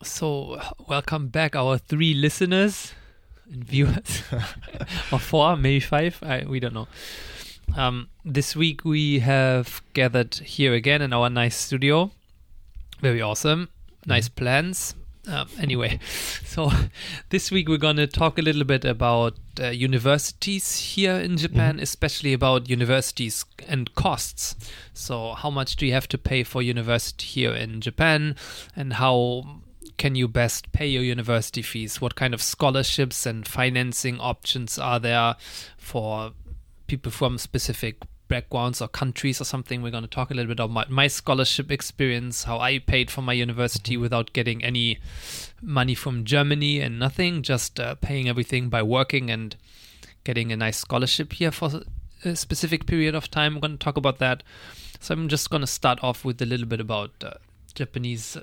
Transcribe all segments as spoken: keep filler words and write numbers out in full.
So, welcome back, our three listeners and viewers, or four, maybe five. I we don't know. Um, this week we have gathered here again in our nice studio. Very awesome, nice plans. Um, anyway, so this week we're going to talk a little bit about uh, universities here in Japan, mm-hmm. especially about universities and costs. So, how much do you have to pay for university here in Japan, and how can you best pay your university fees? What kind of scholarships and financing options are there for people from specific backgrounds or countries or something? We're going to talk a little bit about my, my scholarship experience, how I paid for my university without getting any money from Germany and nothing, just uh, paying everything by working and getting a nice scholarship here for a specific period of time. We're going to talk about that. So I'm just going to start off with a little bit about uh, Japanese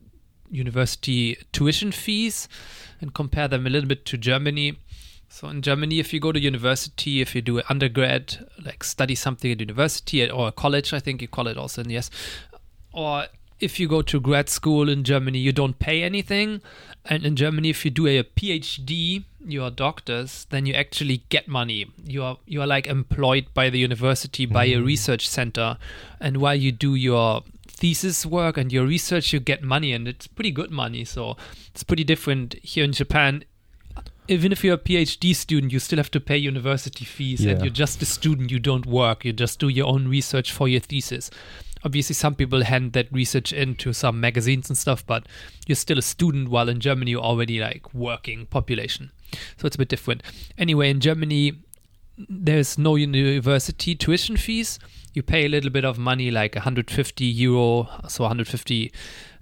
university tuition fees and compare them a little bit to Germany. So in Germany, if you go to university, if you do an undergrad, like study something at university or a college, I think you call it also in the U S, or if you go to grad school in Germany, you don't pay anything. And in Germany, if you do a PhD, you're doctors, then you actually get money. You are you are like employed by the university, by mm-hmm. a research center. And while you do your thesis work and your research, you get money, and it's pretty good money. So it's pretty different here in Japan. Even if you're a PhD student, you still have to pay university fees, yeah. and you're just a student. You don't work. You just do your own research for your thesis. Obviously, some people hand that research into some magazines and stuff, but you're still a student, while in Germany you're already like working population. So it's a bit different. Anyway, in Germany, there's no university tuition fees. You pay a little bit of money, like one hundred fifty euro, so one hundred fifty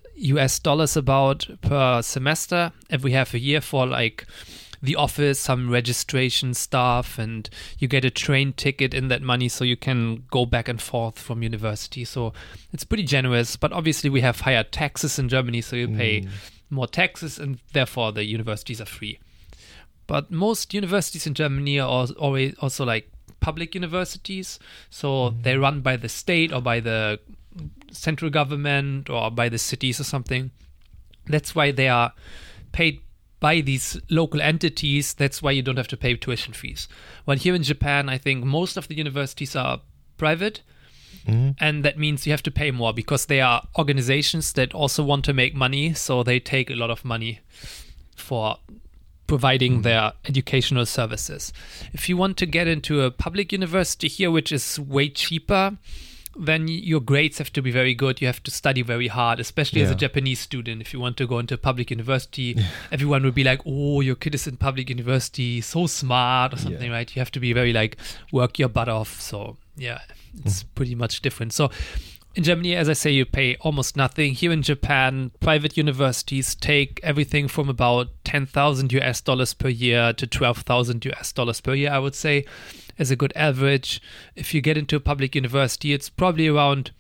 U S dollars about per semester every half a year for like the office, some registration stuff, and you get a train ticket in that money so you can go back and forth from university. So it's pretty generous, but obviously we have higher taxes in Germany, so you pay mm. more taxes, and therefore the universities are free. But most universities in Germany are always also like public universities, so mm. they're run by the state or by the central government or by the cities or something. That's why they are paid by these local entities. That's why you don't have to pay tuition fees. While here in Japan, I think most of the universities are private, mm. and that means you have to pay more because they are organizations that also want to make money, so they take a lot of money for providing mm. their educational services. If you want to get into a public university here, which is way cheaper, then your grades have to be very good. You have to study very hard, especially yeah. as a Japanese student. If you want to go into a public university, everyone would be like, oh, your kid is in public university, so smart or something, yeah. right? You have to be very like, work your butt off. So yeah, it's mm. pretty much different. So in Germany, as I say, you pay almost nothing. Here in Japan, private universities take everything from about ten thousand U S dollars per year to twelve thousand U S dollars per year, I would say, as a good average. If you get into a public university, it's probably around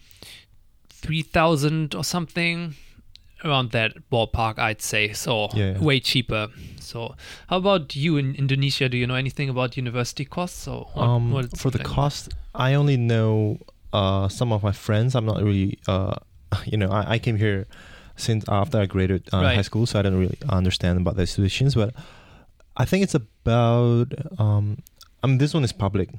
three thousand or something, around that ballpark, I'd say. So yeah, yeah. way cheaper. So how about you in Indonesia? Do you know anything about university costs? Or what, um, what for the like cost, about? I only know uh, some of my friends. I'm not really, uh, you know, I, I came here since after I graduated uh, right. high school, so I don't really understand about the situations. But I think it's about, um, I mean, this one is public.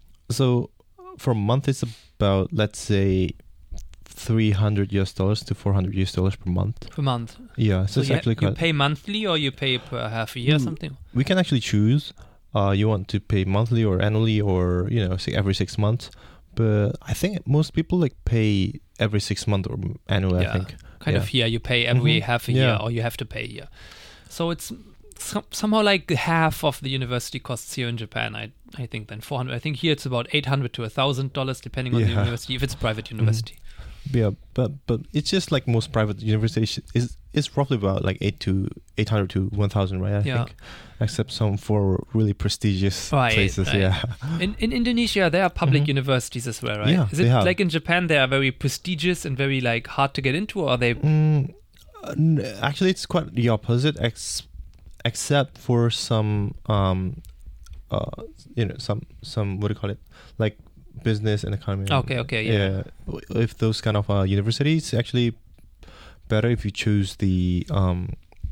So for a month, it's about, let's say, three hundred U S dollars to four hundred U S dollars per month. Per month? Yeah, so, so it's you, actually you quite... pay monthly or you pay per half a year or something? We can actually choose. Uh, you want to pay monthly or annually or, you know, say every six months. But I think most people like pay every six months or annually, yeah, I think. Kind yeah. of here, you pay every mm-hmm. half a yeah. year or you have to pay a year. So it's some, somehow like half of the university costs here in Japan, I I think, then four hundred. I think here it's about eight hundred to one thousand dollars depending on yeah. the university, if it's a private university. Mm-hmm. Yeah, but but it's just like most private universities is it's roughly about like eight to eight hundred to one thousand, right? I yeah. think, except some for really prestigious right, places. Right. Yeah. In in Indonesia, there are public mm-hmm. universities as well, right? Yeah, is it they have. like in Japan they are very prestigious and very like hard to get into, or are they? Mm, actually, it's quite the opposite, ex- except for some um, uh, you know, some some what do you call it, like business and economy. Okay, okay, yeah. yeah. If those kind of uh, universities actually better if you choose the um,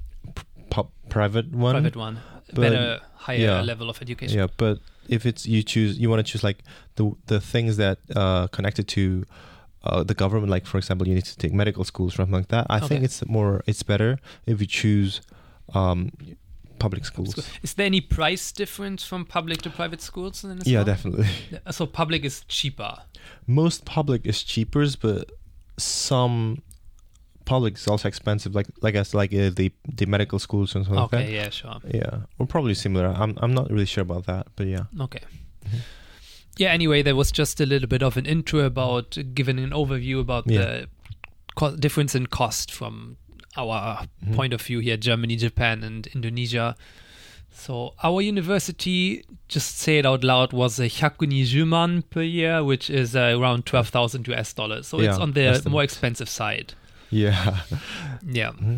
p- private one. Private one, But, better, higher yeah. level of education. Yeah, but if it's you choose, you want to choose like the the things that uh connected to uh, the government. Like for example, you need to take medical schools, something like that. I Okay. think it's more, it's better if you choose um public schools. Is there any price difference from public to private schools? Then as Yeah, well? definitely. So public is cheaper. Most public is cheaper, but some public is also expensive. Like like as like uh, the the medical schools and something Okay, like yeah, sure. that. Yeah, or probably similar. I'm I'm not really sure about that, but yeah. Okay. Mhm. Yeah, anyway, there was just a little bit of an intro about giving an overview about Yeah. the co- difference in cost from our Mhm. point of view here, Germany, Japan, and Indonesia. So our university, just say it out loud, was a Hyakunishuman per year, which is uh, around twelve thousand U S dollars. So it's Yeah, on the estimate. more expensive side. Yeah. Yeah. Mhm.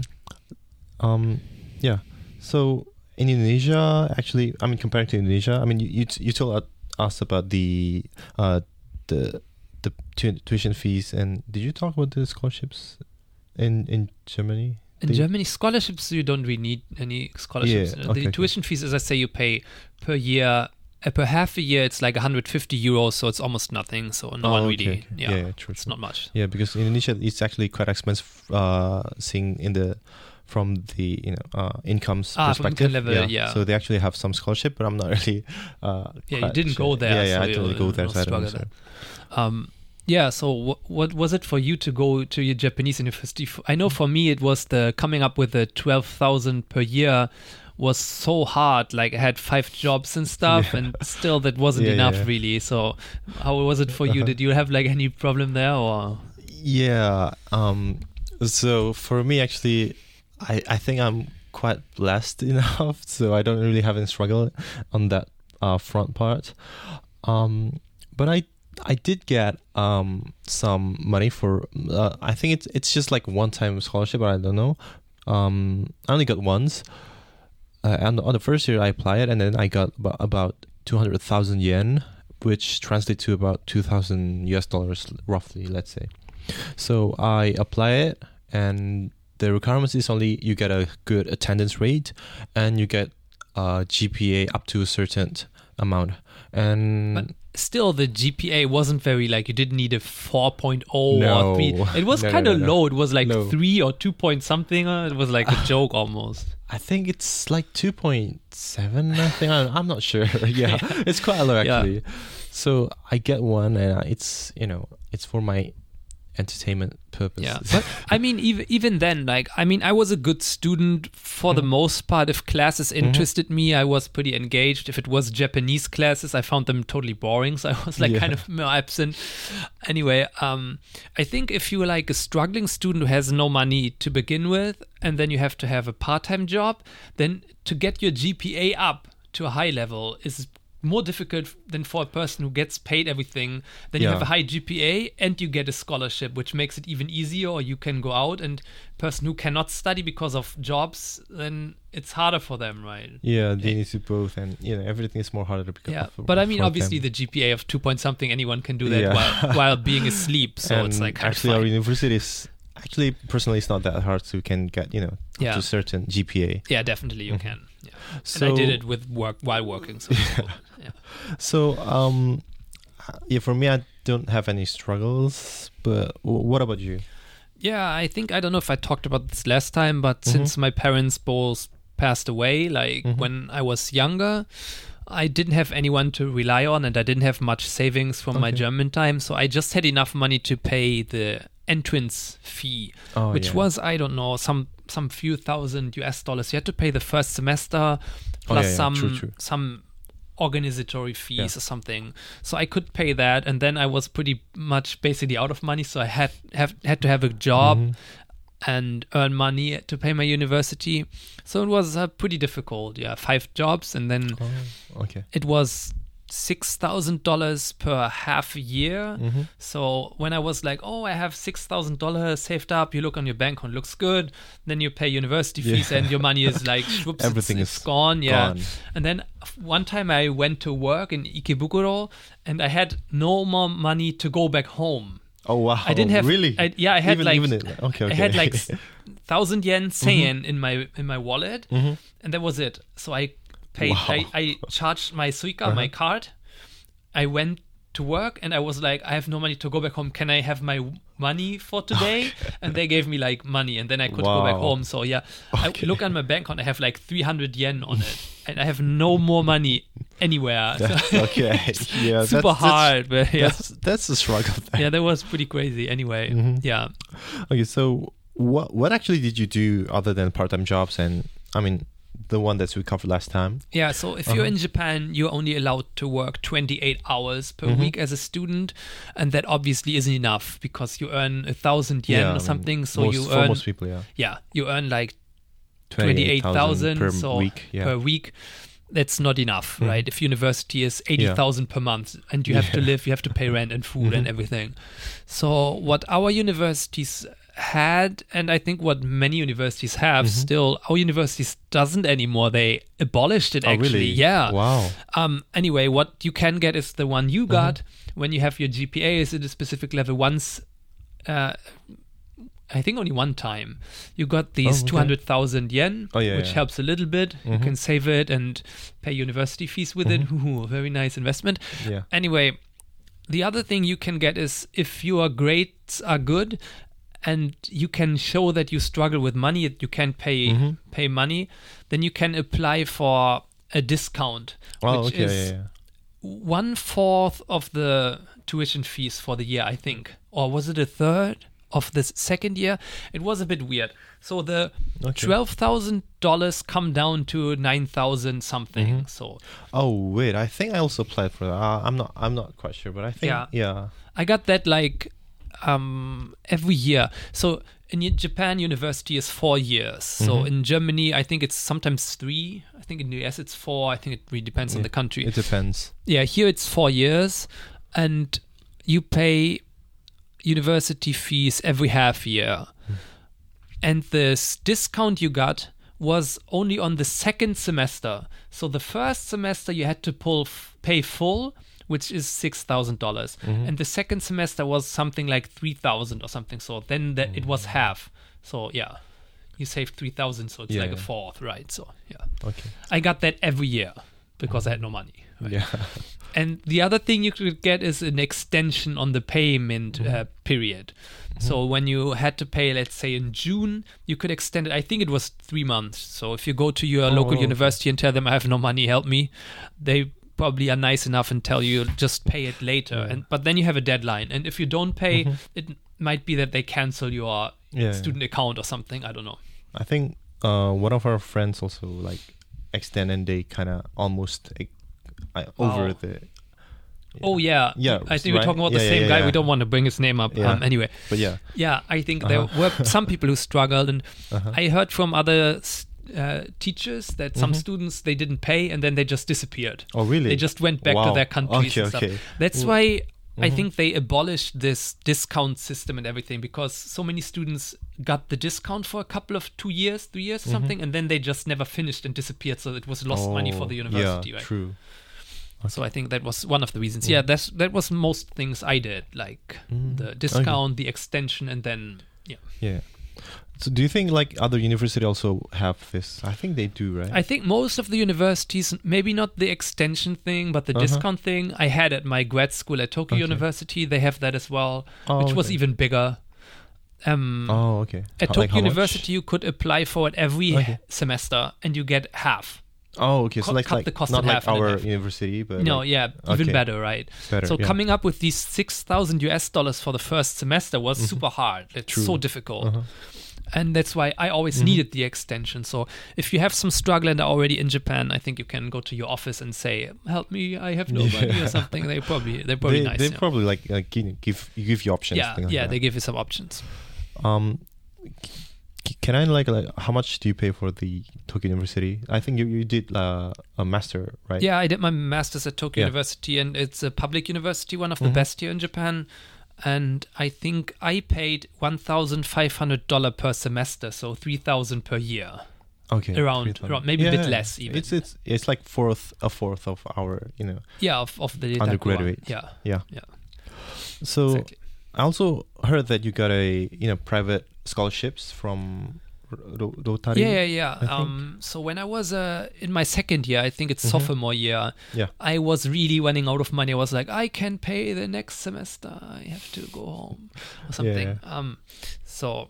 Um, yeah. So in Indonesia, actually, I mean, compared to Indonesia, I mean, you you, t- you told us about the uh the the tu- tuition fees, and did you talk about the scholarships in in Germany? In The- Germany, scholarships, you don't really need any scholarships. Yeah, Uh, okay, the okay. tuition fees, as I say, you pay per year, uh, per half a year, it's like one hundred fifty euros, so it's almost nothing. So no Oh, one okay, really, okay. yeah, yeah, yeah, true, it's true. not much. Yeah, because in Indonesia it's actually quite expensive. Uh, seeing in the from the you know uh, incomes Ah, from perspective. income level, yeah. So they actually have some scholarship, but I'm not really. Uh, Yeah, you quite didn't sure. go there, Yeah, yeah, so I you- didn't go there. no So I don't know, struggle so. Um, yeah, so w- what was it for you to go to your Japanese university? F- I know for me it was the coming up with the twelve thousand per year was so hard. Like I had five jobs and stuff, Yeah. and still that wasn't Yeah, enough yeah. really. So how was it for you? Did you have like any problem there or? Yeah. Um. So for me, actually, I I think I'm quite blessed enough, so I don't really have any struggle on that uh, front part. Um. But I I did get um some money for. Uh, I think it's it's just like one time scholarship, but I don't know. Um. I only got once. Uh, and on the first year I applied, and then I got about, about two hundred thousand yen, which translates to about two thousand U S dollars roughly, let's say. So I apply it, and the requirements is only you get a good attendance rate, and you get a G P A up to a certain amount. And But still, the G P A wasn't very like you didn't need a four point oh No. or three. It was No, no, kind of no, no. low. It was like No. three or two point something. Uh, it was like a joke almost. I think it's like two point seven, I think. I'm, I'm not sure. yeah, it's quite low Yeah. actually. So I get one, and it's, you know, it's for my entertainment purpose. Yeah, but I mean, even even then, like, I mean, I was a good student for the most part. If classes interested me, I was pretty engaged. If it was Japanese classes, I found them totally boring, so I was like Yeah. kind of more absent. Anyway, um, I think if you're like a struggling student who has no money to begin with, and then you have to have a part-time job, then to get your G P A up to a high level is more difficult than for a person who gets paid everything. Then you Yeah. have a high G P A and you get a scholarship, which makes it even easier, or you can go out. And person who cannot study because of jobs, then it's harder for them, right? Yeah, they need to both, and you know everything is more harder because. Yeah, of- but I mean, for obviously, them. the G P A of two point something, anyone can do that Yeah. while while being asleep. So and it's like kind actually of our fine. university is actually personally it's not that hard to can get you know Yeah. up to a certain G P A. Yeah, definitely you Mhm. can. Yeah. So And I did it with work while working. So it's cool. Yeah. So um, yeah, for me I don't have any struggles, but w- what about you? Yeah, I think I don't know if I talked about this last time, but Mhm. since my parents both passed away, like Mhm. when I was younger, I didn't have anyone to rely on, and I didn't have much savings from my Okay. German time, so I just had enough money to pay the entrance fee, Oh, which yeah. was I don't know some some few thousand U S dollars. You had to pay the first semester Oh, plus yeah, yeah. some True, true. some organizatory fees Yeah. or something. So I could pay that, and then I was pretty much basically out of money. So I had have had to have a job Mhm. and earn money to pay my university. So it was uh, pretty difficult. Yeah, five jobs, and then Oh, okay. it was six thousand dollars per half a year. Mm-hmm. So when I was like, oh, I have six thousand dollars saved up, you look on your bank account, looks good. Then you pay university fees, Yeah. and your money is like, whoops, Everything it's, is it's gone. Yeah. gone. And then one time I went to work in Ikebukuro, and I had no more money to go back home. Oh wow! I didn't have really. I, yeah, I had even, like even it, okay, okay. I had like thousand yen Seiyen in my in my wallet, mm-hmm. and that was it. So I paid. Wow. I, I charged my Suica, Uh-huh. my card. I went to work, and I was like, I have no money to go back home. Can I have my money for today? And they gave me like money, and then I could go back Wow. home. So yeah, Okay. I look at my bank account. I have like three hundred yen on it, and I have no more money anywhere. That's So okay. Yeah, super that's, hard, but yeah, That's that's a struggle. There. yeah, that was pretty crazy. Anyway, Mhm. yeah. Okay, so what what actually did you do other than part-time jobs and I mean the one that we covered last time? Yeah, so if you're Uh-huh. in Japan, you're only allowed to work twenty-eight hours per Mhm. week as a student, and that obviously isn't enough because you earn a thousand yen Yeah, I or mean, something. So most, you for earn, most people, yeah, yeah, you earn like twenty-eight thousand per so week. Yeah. per week. That's not enough, Mhm. right? If university is eighty thousand per month, and you have to Yeah. live, you have to pay rent and food and Mhm. everything. So what our universities had, and I think what many universities have Mhm. still, our universities doesn't anymore. They abolished it Oh, actually. really? Yeah. Wow. Um, anyway, what you can get is the one you Mm-hmm. got when you have your G P A is at a specific level. Once, uh, I think only one time, you got these Oh, okay. two hundred thousand yen, Oh, yeah, which yeah. helps a little bit. You Mhm. can save it and pay university fees with it. Mhm. Hoo-hoo, very nice investment. Yeah. Anyway, the other thing you can get is if your grades are good and you can show that you struggle with money, you can't pay Mhm. pay money, then you can apply for a discount, Oh, which okay. is yeah, yeah. one fourth of the tuition fees for the year, I think. Or was it a third of the second year? It was a bit weird. So the Okay. twelve thousand dollars come down to nine thousand something. Mhm. So Oh wait, I think I also applied for that. Uh, I'm not. I'm not quite sure, but I think. Yeah. Yeah. I got that like um, every year. So in y- Japan, university is four years. So Mhm. in Germany, I think it's sometimes three. I think in the U S it's four. I think it really depends on Yeah. the country. It depends. Yeah, here it's four years, and you pay university fees every half year. And this discount you got was only on the second semester. So the first semester you had to pull f- pay full, which is six thousand dollars, Mhm. and the second semester was something like three thousand or something. So then that it was half. So yeah, you saved three thousand, so it's Yeah, like a yeah. fourth, right? So yeah, Okay. I got that every year because I had no money. Right? Yeah. And the other thing you could get is an extension on the payment uh, period. So when you had to pay, let's say in June, you could extend it. I think it was three months. So if you go to your Oh, local okay. university and tell them I have no money, help me, they probably are nice enough and tell you just pay it later. Yeah. And but then you have a deadline. And if you don't pay, Mhm. it might be that they cancel your Yeah. student account or something. I don't know. I think uh, one of our friends also like extend and they kind of almost eh, uh, over Wow. the. Oh yeah, Yeah, I think we're right? talking about Yeah, the yeah, same yeah, guy. yeah. We don't want to bring his name up. Yeah. Um, anyway, But yeah. yeah, I think Uh-huh. there were some people who struggled, and Uh-huh. I heard from other uh, teachers that some Mhm. students they didn't pay and then they just disappeared. Oh really? They just went back to Wow. their countries Okay, and stuff. okay. That's Mm. why I Mhm. think they abolished this discount system and everything because so many students got the discount for a couple of two years, three years, or Mhm. something, and then they just never finished and disappeared. So it was lost money for the Oh, university. Yeah, right? true. So I think that was one of the reasons. Mm. Yeah, that's that was most things I did, like Mm. the discount, the extension, and then yeah. Yeah. So do you think like other universities also have this? I think they do, right? I think most of the universities, maybe not the extension thing, but the Uh-huh. discount thing, I had at my grad school at Tokyo Okay. University. They have that as well, Oh, which was okay. even bigger. Um, Oh, okay. At How- Tokyo like how much? University, you could apply for it every Okay. semester, and you get half. Oh, okay. So cut- like, cut like the cost not in like half and in our half. university, but No, like yeah, even okay. better, right? better. So yeah. coming up with these six thousand U S dollars for the first semester was Mhm. super hard. It's True. so difficult. Uh-huh. And that's why I always Mhm. needed the extension. So if you have some struggle and are already in Japan, I think you can go to your office and say, "Help me, I have no money," or Yeah. something. They probably they're probably they nice. they yeah. probably like uh, give give you give you options. yeah, things like yeah, that. they give you some options. Um, c- can I like, like how much do you pay for the Tokyo University? I think you you did uh, a master, right? Yeah, I did my master's at Tokyo Yeah. University, and it's a public university, one of the Mhm. best here in Japan. And I think I paid one thousand five hundred dollars per semester, so three thousand per year. Okay. Around- three thousand. around- maybe a bit less even. It's it's it's like fourth a fourth of our you know Yeah, of, of the Daitaku one. Undergraduate. Yeah, yeah. yeah. So Exactly. I also heard that you got a you know private scholarships from Ro- Rotary. Yeah, yeah, yeah. I think. Um, so when I was uh, in my second year, I think it's Mhm. sophomore year, Yeah. I was really running out of money. I was like, I can't pay the next semester. I have to go home or something. Um, so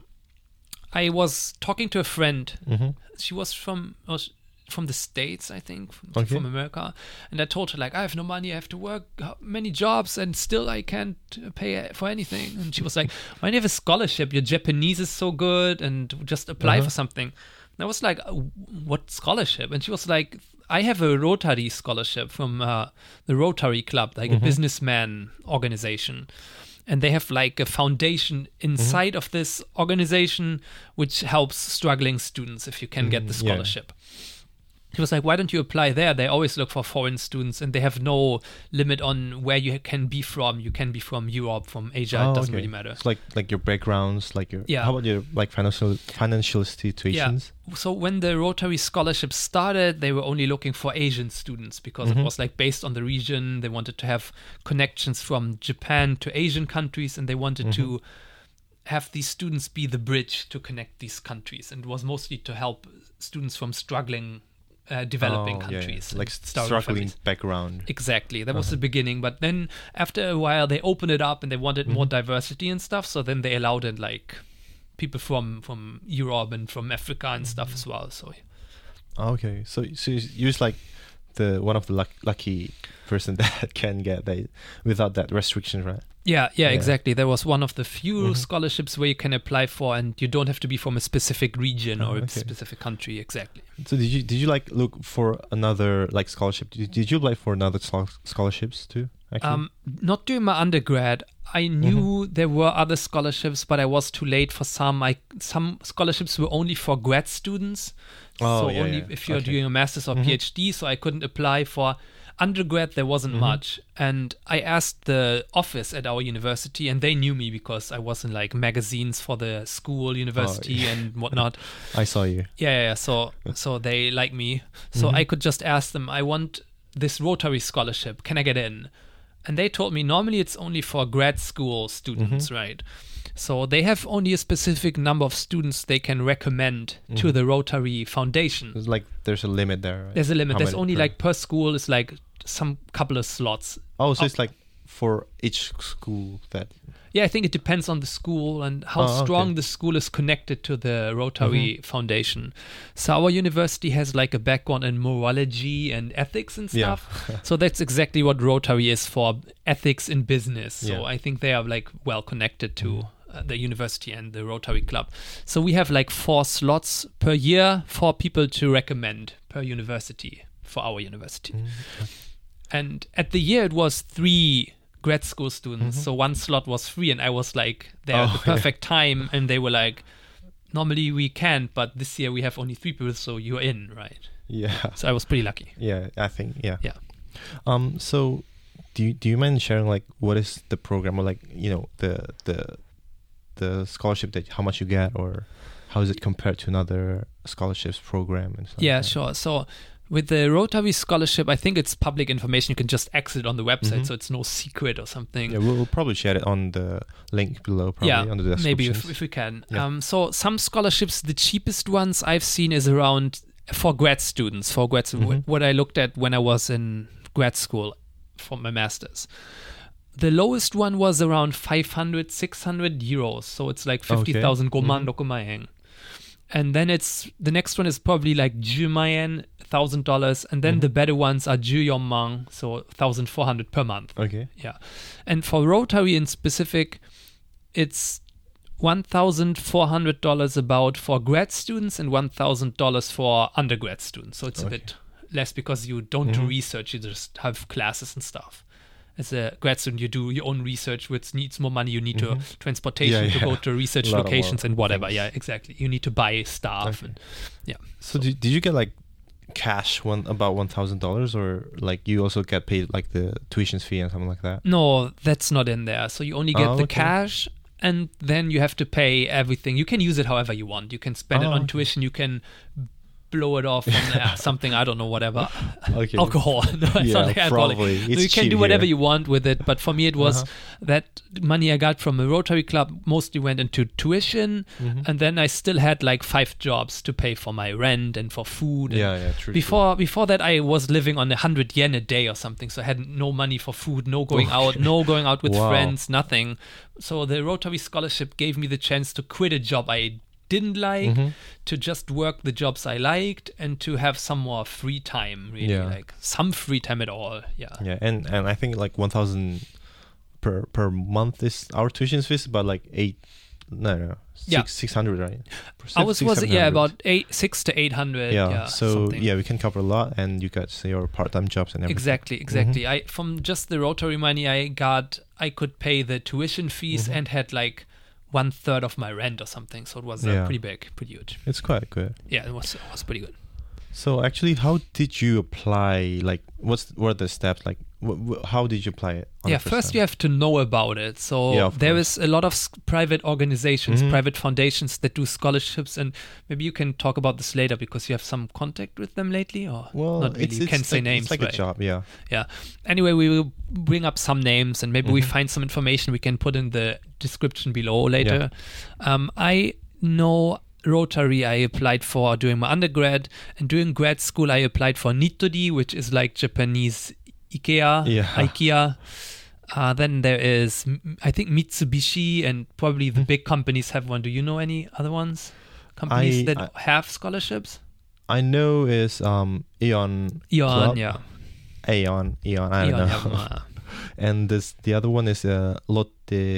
I was talking to a friend. Mm-hmm. She was from was from the States, I think, from, Okay. from America. And I told her, like, I have no money. I have to work uh, many jobs and still I can't uh, pay for anything. And she was like, why do you have a scholarship? Your Japanese is so good and just apply Uh-huh. for something. And I was like, uh, what scholarship? And she was like, I have a Rotary scholarship from uh, the Rotary Club, like Mhm. a businessman organization. And they have like a foundation inside of this organization which helps struggling students if you can get the Mhm, yeah. scholarship. He was like, why don't you apply there? They always look for foreign students and they have no limit on where you can be from. You can be from Europe, from Asia. Oh, it doesn't okay. really matter. It's like like your backgrounds, like your Yeah. How about your like financial financial situations? So when the Rotary Scholarship started, they were only looking for Asian students because Mhm. it was like based on the region. They wanted to have connections from Japan to Asian countries and they wanted to have these students be the bridge to connect these countries. And it was mostly to help students from struggling uh, developing Oh, yeah, yeah. countries. like and starving struggling families. background. Exactly. That was Uh-huh. the beginning. But then after a while, they opened it up and they wanted more Mhm. diversity and stuff. So then they allowed in like people from, from Europe and from Africa and stuff as well. So Okay, so so you're just like the one of the luck, lucky person that can get that without that restriction, right? yeah, yeah, Yeah. exactly. There was one of the few Mhm. scholarships where you can apply for and you don't have to be from a specific region Oh, or a okay. specific country. Exactly. So did you did you like look for another like scholarship? Did, did you apply for another schol- scholarships too? Actually? Um, not during my undergrad. I knew there were other scholarships, but I was too late for some. I some scholarships were only for grad students, Oh, so yeah, only yeah. if you're Okay. doing a master's or Mhm. PhD. So I couldn't apply for undergrad. There wasn't Mhm. much, and I asked the office at our university, and they knew me because I was in like magazines for the school, university, yeah. and whatnot. I saw you. Yeah, yeah, yeah. So, so they like me. So Mhm. I could just ask them, I want this Rotary scholarship. Can I get in? And they told me normally it's only for grad school students, Mhm. right? So they have only a specific number of students they can recommend to Mhm. the Rotary Foundation. It's like there's a limit there. Right? There's a limit. How There's many only per- like per school is like some couple of slots. Oh, so oh. it's like for each school that. Yeah, I think it depends on the school and how Oh, okay. strong the school is connected to the Rotary Mhm. Foundation. So our university has like a background in morology and ethics and Yeah. stuff. So that's exactly what Rotary is for, ethics in business. So Yeah. I think they are like well connected to Mhm. uh, the university and the Rotary Club. So we have like four slots per year for people to recommend per university for our university. Mm, And at the year, it was three grad school students. Mhm. So one slot was free, and I was like there at Oh, the perfect time. And they were like, normally we can't, but this year we have only three people, so you're in, right? Yeah. So I was pretty lucky. Yeah, I think yeah. Yeah. Um. So, do you do you mind sharing like what is the program or like you know the the the scholarship that how much you get or how is it compared to another scholarships program and stuff? Yeah, like that? sure. So with the Rotary scholarship, I think it's public information. You can just exit on the website, Mhm. so it's no secret or something. Yeah, we'll, we'll probably share it on the link below, probably yeah, on the maybe descriptions. if, if we can. Yeah. Um, so some scholarships, the cheapest ones I've seen is around for grad students. For grad, Mhm. what I looked at when I was in grad school for my masters. The lowest one was around five hundred, six hundred euros. So it's like fifty thousand Okay. goman Mhm. dokumayeng. And then it's the next one is probably like jumayen, thousand dollars, and then Mhm. the better ones are juyomang, so thousand four hundred per month. Okay. Yeah. And for Rotary in specific, it's one thousand four hundred dollars about for grad students and one thousand dollars for undergrad students. So it's a Okay. bit less because you don't do Mhm. research, you just have classes and stuff. As a grad student, you do your own research, which needs more money. You need Mhm. to transportation Yeah, to yeah. go to research A lot of locations more and whatever. things. Yeah, exactly. You need to buy stuff. Okay. And, yeah. So did, did you get like cash one about one thousand dollars or like you also get paid like the tuition fee and something like that? No, that's not in there. So you only get Oh, the okay. cash, and then you have to pay everything. You can use it however you want. You can spend it Oh, on okay. tuition. You can blow it off on uh, something, I don't know, whatever. Okay. Alcohol. No, it's Yeah, not like alcoholic. probably. So It's you can cheap do whatever here. you want with it, but for me it was Uh-huh. that money I got from a Rotary Club mostly went into tuition, Mhm. and then I still had like five jobs to pay for my rent and for food. And Yeah, yeah, true. before before that, I was living on a hundred yen a day or something, so I had no money for food, no going out, no going out with Wow. friends, nothing. So the Rotary Scholarship gave me the chance to quit a job I didn't like, Mhm. to just work the jobs I liked, and to have some more free time, really, Yeah. like some free time at all. Yeah. Yeah, and and I think like one thousand per per month is our tuition fees, but like eight, no, no, six Yeah. six hundred, right? I was Six, was seven yeah hundred. about eight six to eight hundred. Yeah, Yeah. so something. yeah, we can cover a lot, and you got say your part time jobs and everything. Exactly, exactly. I from just the Rotary money I got, I could pay the tuition fees Mhm. and had like one third of my rent or something. So it was uh, Yeah. pretty big, pretty huge. It's quite good. Yeah, it was it was pretty good. So actually, how did you apply? Like, what's what are the steps? Like, wh- wh- how did you apply it? on Yeah, the first time? you have to know about it. So Yeah, of there course. is a lot of s- private organizations, Mhm. private foundations that do scholarships, and maybe you can talk about this later because you have some contact with them lately, or Well, not really. it's, you it's can say like, names, It's like right? a job, yeah. Yeah. Anyway, we will bring up some names, and maybe we Mhm. find some information we can put in the description below later. Um, I know Rotary I applied for during my undergrad, and during grad school I applied for Nitori, which is like Japanese IKEA, Yeah. IKEA. Uh, then there is, m- I think, Mitsubishi, and probably the Hmm. big companies have one. Do you know any other ones? Companies I- that I- have scholarships? I know is um Eon, Eon, Club. yeah. Aeon, Eon, I Eon, don't know. yeah. uh, And this the other one is uh, Lotte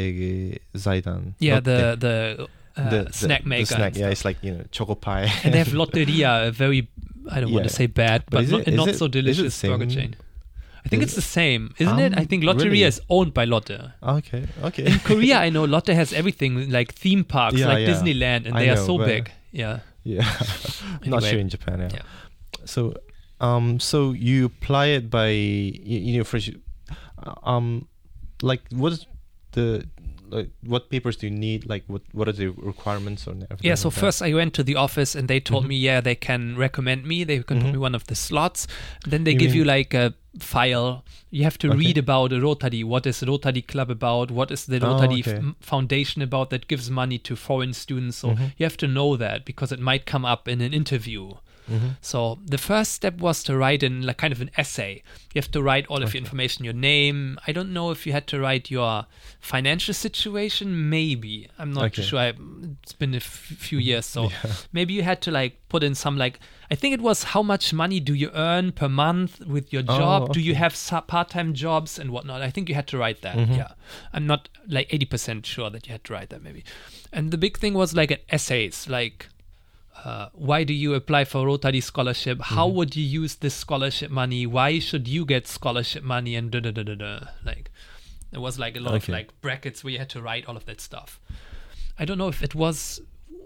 Zaidan. Yeah, Lotte. the the, uh, The- the- snack the maker. snack, and yeah, stuff. it's like, you know, choco pie. And they have Lotteria, a very, I don't want Yeah. to say bad, But but, is not, it- a is not it- so is it the delicious burger same? chain. I think Is it's the same, isn't Um, it? I think Lotteria really? is owned by Lotte. Okay, okay. In Korea, I know Lotte has everything, like theme parks, Yeah, like yeah. Disneyland, and I they are know, so but- big. Yeah. Yeah, not Anyway. sure in Japan. Yeah. Yeah. So, um, so you apply it by you, you know first, you- um, like what is the like what papers do you need? Like what what are the requirements or everything? Yeah, so like that? first I went to the office and they told Mhm. me, yeah, they can recommend me. They can put Mhm. me one of the slots. Then they You give you mean- like a file. You have to Okay. read about a Rotary. What is Rotary Club about? What is the Oh, Rotary okay. f- Foundation about that gives money to foreign students? So Mhm. you have to know that because it might come up in an interview. Mhm. So the first step was to write in like kind of an essay. You have to write all of your information, your name. I don't know if you had to write your financial situation. Maybe I'm not Okay. sure. I, it's been a f- few years, so Yeah. maybe you had to like put in some like I think it was how much money do you earn per month with your Oh, job? Do you okay. have su- part-time jobs and whatnot? I think you had to write that. Mhm. Yeah, I'm not like eighty percent sure that you had to write that maybe. And the big thing was like an essays like. Uh, why do you apply for Rotary scholarship? How Mm-hmm. would you use this scholarship money? Why should you get scholarship money? And da da da da da. Like, there was like a lot of Okay. like brackets where you had to write all of that stuff. I don't know if it was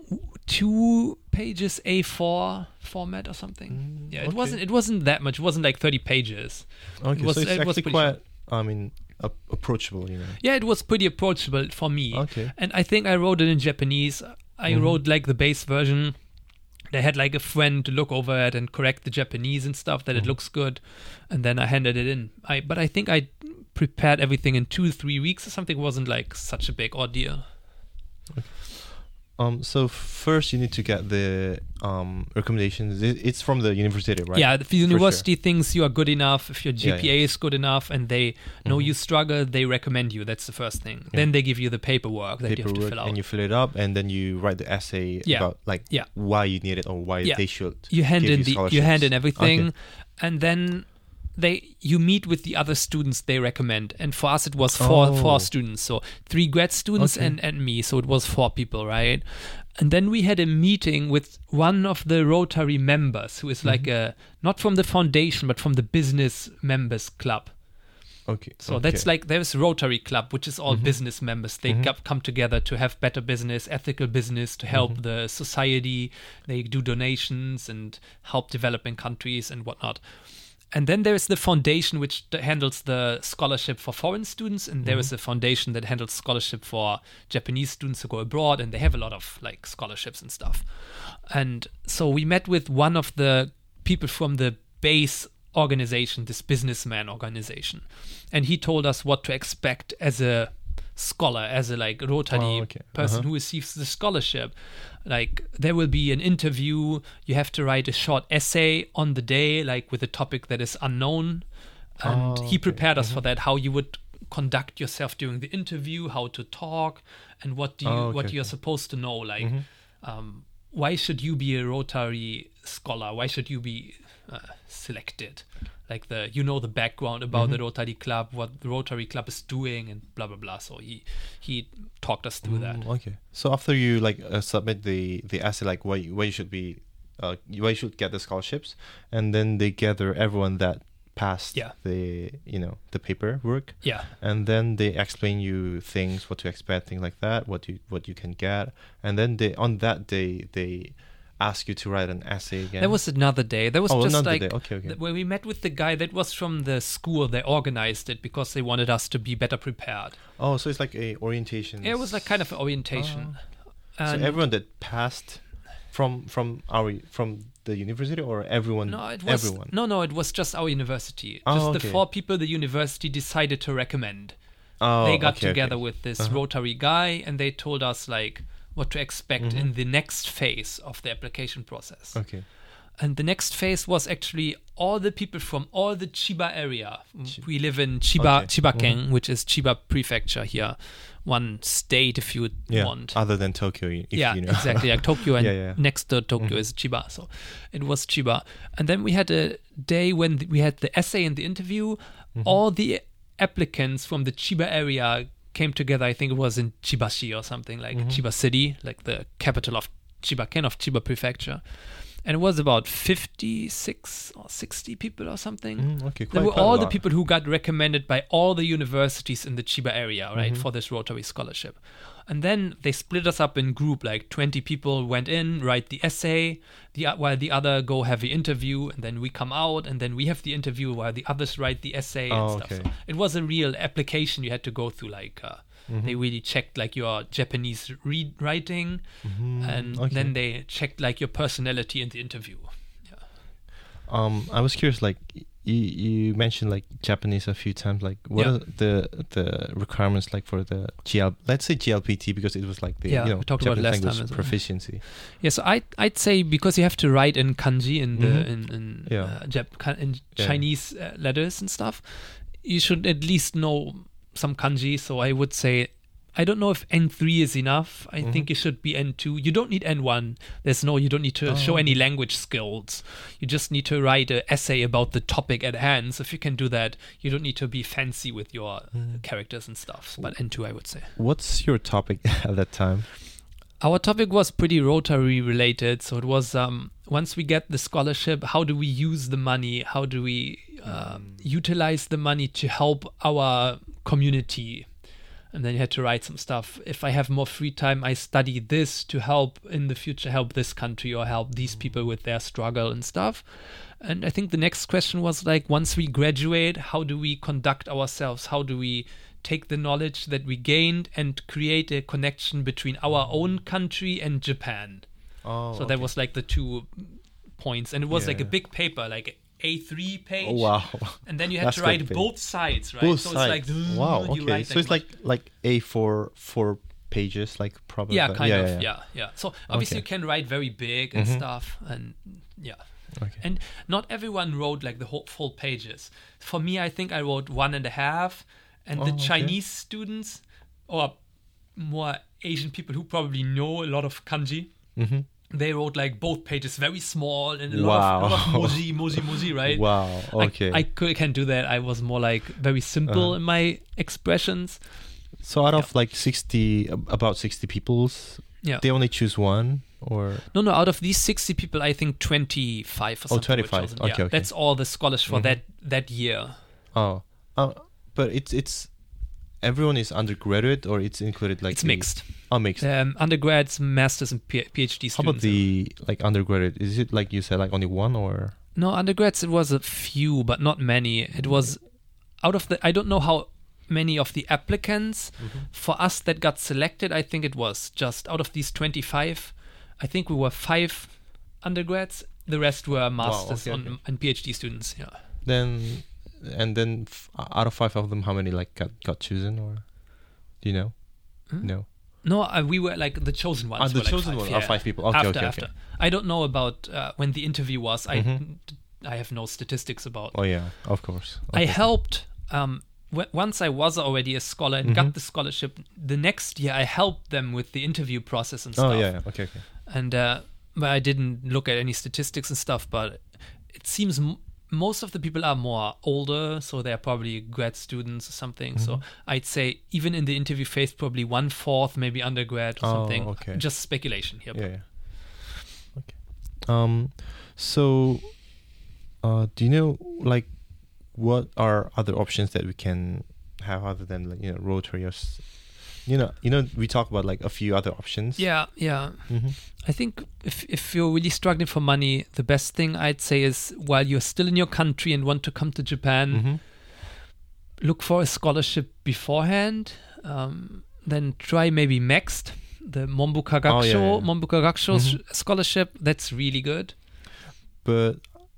two pages A four format or something. Mm, yeah, it okay. wasn't. It wasn't that much. It wasn't like thirty pages. Okay, was- so it's it was actually pretty quite. I mean, ap- approachable. You know. Yeah, it was pretty approachable for me. Okay. And I think I wrote it in Japanese. I Mhm. wrote like the base version. They had like a friend to look over it and correct the Japanese and stuff that it Mhm. looks good, and then I handed it in. I but I think I prepared everything in two three weeks or something. It wasn't like such a big ordeal. Um. So first, you need to get the um recommendations. It, it's from the university, right? Yeah, if the university thinks you are good enough, if your G Yeah, P A is good enough, and they know Mhm. you struggle, they recommend you. That's the first thing. Yeah. Then they give you the paperwork that you have to Paperwork, fill out. and you fill it up, and then you write the essay Yeah. about like Yeah. why you need it or why Yeah. they should. you hand give in you the you scholarships. hand in everything, Okay. and then they you meet with the other students they recommend. And for us it was four Oh. four students, so three grad students Okay. and and me, so it was four people, right? And then we had a meeting with one of the Rotary members who is like Mm-hmm. a not from the foundation but from the business members club. Okay. So okay. that's like there's Rotary Club, which is all Mhm. business members. They Mhm. co- come together to have better business, ethical business, to help Mhm. the society. They do donations and help developing countries and whatnot. and then there is the foundation which d- handles the scholarship for foreign students, and there Mhm. is a foundation that handles scholarship for Japanese students who go abroad, and they have a lot of like scholarships and stuff. And so we met with one of the people from the base organization, this businessman organization, and he told us what to expect as a scholar, as a like Rotary Oh, okay. person Uh-huh. who receives the scholarship. Like there will be an interview, you have to write a short essay on the day, like with a topic that is unknown, and Oh, he okay. prepared us Mhm. for that, how you would conduct yourself during the interview, how to talk, and what do you Oh, okay, what you're okay. supposed to know, like Mhm. um, why should you be a Rotary scholar? Why should you be uh, selected? Like the you know the background about the Mhm. Rotary Club, what the Rotary Club is doing, and blah blah blah. So he he talked us through that. Mm, okay. So after you like uh, submit the the essay, like why why you should be, uh, why you should get the scholarships, and then they gather everyone that passed Yeah. the you know the paperwork, Yeah, and then they explain you things, what to expect, things like that, what you what you can get, and then they on that day they ask you to write an essay again. there was another day. There was oh just another like day. Okay, okay. th- where we met with the guy that was from the school. They organized it because they wanted us to be better prepared. Oh, so it's like a orientation. It was like kind of an orientation. So And everyone that passed from from our from the university, or everyone? no, it was everyone. no, no. It was just our university. Oh, just okay. the four people the university decided to recommend. Oh, They got okay, together okay. with this Uh-huh. Rotary guy, and they told us like what to expect Mhm. in the next phase of the application process. Okay. And the next phase was actually all the people from all the Chiba area. Chi- We live in Chiba, Okay. Chibaken, which is Chiba Prefecture here, one state if you Yeah. want. Other than Tokyo, if yeah, you know. exactly. Like Tokyo, and Yeah, yeah. next to Tokyo Mhm. is Chiba. So it was Chiba. And then we had a day when th- we had the essay and the interview. Mhm. All the applicants from the Chiba area came together. I think it was in Chibashi or something, like Mhm. Chiba City, like the capital of Chibaken, of Chiba Prefecture. And it was about fifty-six or sixty people or something. Mm, okay, They quite, were quite a all the lot. people who got recommended by all the universities in the Chiba area, right, Mhm. for this Rotary scholarship. And then they split us up in group, like twenty people went in, write the essay, the o- while the other go have the interview, and then we come out, and then we have the interview while the others write the essay and Oh, stuff. okay. So it was a real application you had to go through, like uh, Mhm. they really checked like your Japanese read writing, Mhm, and okay. then they checked like your personality in the interview. Um, I was curious, like y- you you mentioned like Japanese a few times. Like, what Yeah. are the the requirements like for the G L? Let's say G L P T because it was like the Yeah, you know we talked about Japanese last language time as well. proficiency. Yeah, so I I'd say because you have to write in kanji in the Mhm. in in, Yeah. uh, Jap- ka- in Yeah. Chinese uh, letters and stuff, you should at least know some kanji. So I would say I don't know if N three is enough. I Mhm. think it should be N two. You don't need N one. There's no. You don't need to Oh, show any okay. language skills. You just need to write an essay about the topic at hand. So if you can do that, you don't need to be fancy with your Mhm. characters and stuff. But N two, I would say. What's your topic at that time? Our topic was pretty Rotary related. So it was um, once we get the scholarship, how do we use the money? How do we uh, utilize the money to help our community? And then you had to write some stuff. If I have more free time, I study this to help in the future, help this country or help these people with their struggle and stuff. And I think the next question was like, once we graduate, how do we conduct ourselves? How do we take the knowledge that we gained and create a connection between our own country and Japan? Oh, So that was like the two points. And it was like a Yeah. big paper, like A three page. Oh, wow. And then you had That's to write quite big. both sides, right? Both so sides. it's like, wow. you Okay. write So it's much. like like A four four pages, like probably. Yeah, but- kind yeah, of. Yeah. Yeah, yeah. So obviously Okay. you can write very big and Mhm. stuff, and yeah. Okay. And not everyone wrote like the whole full pages. For me, I think I wrote one and a half, and Oh, the okay. Chinese students or more Asian people who probably know a lot of kanji, Mm-hmm. they wrote like both pages very small and a Wow. lot of, a lot of moji, moji, moji, right? Wow. I- Okay. I, could, can't do that. I was more like very simple Uh-huh. in my expressions. so out of like sixty, ab- about sixty people's, Yeah. they only choose one, or No, no. Out of these sixty people, I think twenty-five or Oh, something. were twenty-five. chosen. Okay, yeah, okay. That's all the scholars for Mhm. that that year. oh, uh, but it's it's everyone is undergraduate, or it's included like It's the- mixed. Oh, mixed. Um, undergrads, masters, and P- PhD students. How about the like undergraduate? Is it like you said, like only one, or No, undergrads, it was a few, but not many. It was out of the, I don't know how many of the applicants. Mm-hmm. For us that got selected, I think it was just out of these twenty-five, I think we were five undergrads. The rest were masters okay, on, okay. and PhD students, yeah. Then, and then f- out of five of them, how many like got, got chosen, or do you know? Hmm? No. No, uh, we were like the chosen ones. Ah, the were like chosen five, one yeah. are five people. Okay, after, okay, after. okay. I don't know about uh, when the interview was. I Mhm. I have no statistics about. Oh yeah, of course. I Okay. helped. Um, w- once I was already a scholar and Mhm. got the scholarship. The next year, I helped them with the interview process and stuff. Oh yeah, yeah. Okay, okay. And uh, but I didn't look at any statistics and stuff. But it seems m- most of the people are more older, so they're probably grad students or something. So Mhm. I'd say even in the interview phase, probably one fourth, maybe undergrad or Oh, something. okay. Just speculation here. Yeah, yeah. Okay. Um, so, uh, do you know like what are other options that we can have other than like, you know, Rotary or, s- you know, you know, we talk about like a few other options. Yeah, yeah. Mm-hmm. I think if if you're really struggling for money, the best thing I'd say is while you're still in your country and want to come to Japan, Mm-hmm. look for a scholarship beforehand. Um, then try maybe MEXT, the Mombuka Gakusho, Oh, yeah, yeah. Mombuka Gakusho Mhm. scholarship. That's really good. But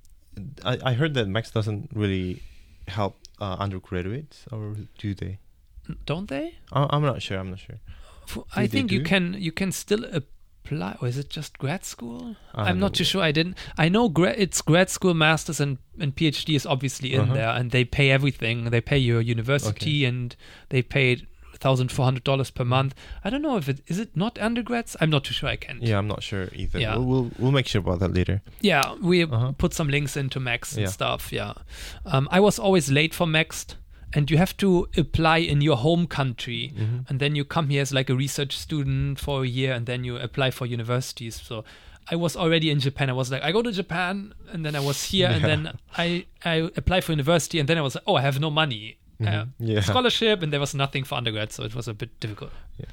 I, I heard that Max doesn't really help uh, undergraduates, or do they? Don't they? I, I'm not sure. I'm not sure. F- I they think you do? can you can still apply. Or is it just grad school? I I'm don't not know. too sure. I didn't. I know gra- it's grad school, masters, and, and PhD is obviously in Uh-huh. there, and they pay everything. They pay your university, and they pay thousand four hundred dollars per month. I don't know if it is it not undergrads. I'm not too sure. I can't. Yeah, I'm not sure either. Yeah. We'll, we'll we'll make sure about that later. Yeah, we Uh-huh. put some links into Max and Yeah. stuff. Yeah, um, I was always late for Max, and you have to apply in your home country, Mm-hmm. and then you come here as like a research student for a year, and then you apply for universities. So I was already in Japan. I was like, I go to Japan, and then I was here, and Yeah. then I I apply for university, and then I was like, oh, I have no money. Uh, Mhm. Yeah. Scholarship, and there was nothing for undergrad, so it was a bit difficult.